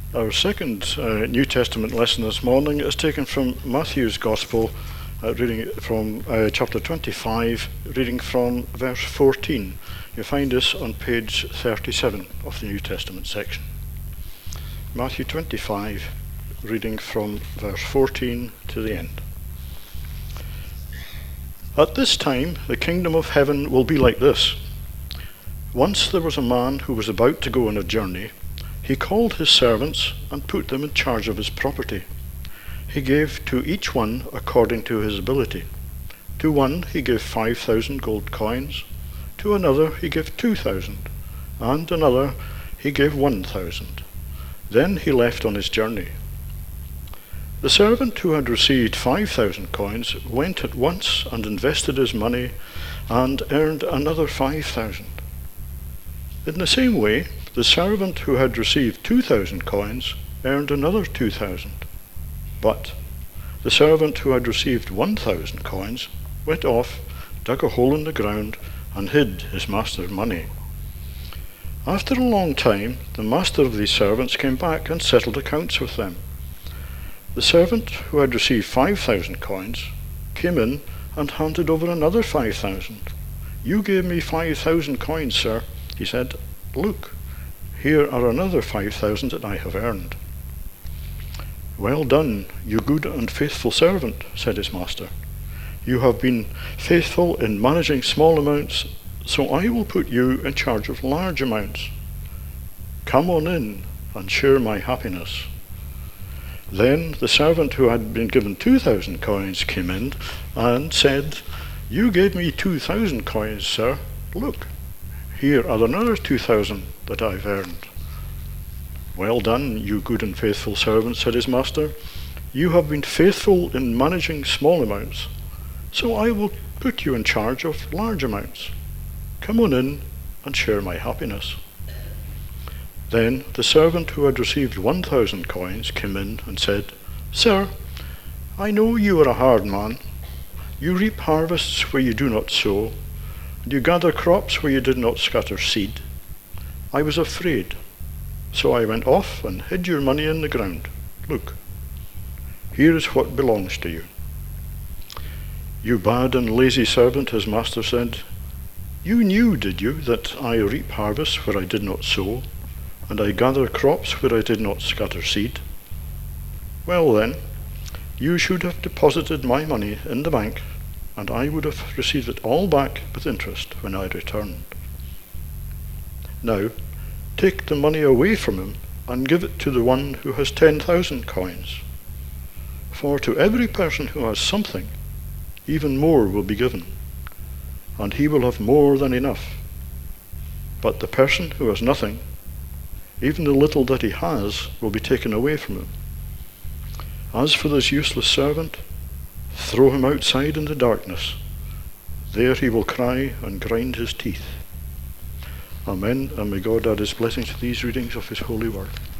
Our second New Testament lesson this morning is taken from Matthew's Gospel, reading from chapter 25, reading from verse 14. You find this on page 37 of the New Testament section. Matthew 25, reading from verse 14 to the end. At this time, the kingdom of heaven will be like this. Once there was a man who was about to go on a journey. He called his servants and put them in charge of his property. He gave to each one according to his ability. To one he gave 5,000 gold coins, to another he gave 2,000, and another he gave 1,000. Then he left on his journey. The servant who had received 5,000 coins went at once and invested his money and earned another 5,000. In the same way, the servant who had received 2,000 coins earned another 2,000. But the servant who had received 1,000 coins went off, dug a hole in the ground, and hid his master's money. After a long time, the master of these servants came back and settled accounts with them. The servant who had received 5,000 coins came in and handed over another 5,000. "You gave me 5,000 coins, sir," he said. "Look, here are another 5,000 that I have earned." "Well done, you good and faithful servant," said his master. "You have been faithful in managing small amounts, so I will put you in charge of large amounts. Come on in and share my happiness." Then the servant who had been given 2,000 coins came in and said, "You gave me 2,000 coins, sir. Look, here are another 2,000 that I've earned." "Well done, you good and faithful servant," said his master. "You have been faithful in managing small amounts, so I will put you in charge of large amounts. Come on in and share my happiness." Then the servant who had received 1,000 coins came in and said, "Sir, I know you are a hard man. You reap harvests where you do not sow, and you gather crops where you did not scatter seed. I was afraid, so I went off and hid your money in the ground. Look, here is what belongs to you." "You bad and lazy servant," his master said. "You knew, did you, that I reap harvests where I did not sow, and I gather crops where I did not scatter seed? Well then, you should have deposited my money in the bank, and I would have received it all back with interest when I returned. Now, take the money away from him and give it to the one who has 10,000 coins. For to every person who has something, even more will be given, and he will have more than enough. But the person who has nothing, even the little that he has, will be taken away from him. As for this useless servant, throw him outside in the darkness. There he will cry and grind his teeth." Amen, and may God add his blessing to these readings of his holy word.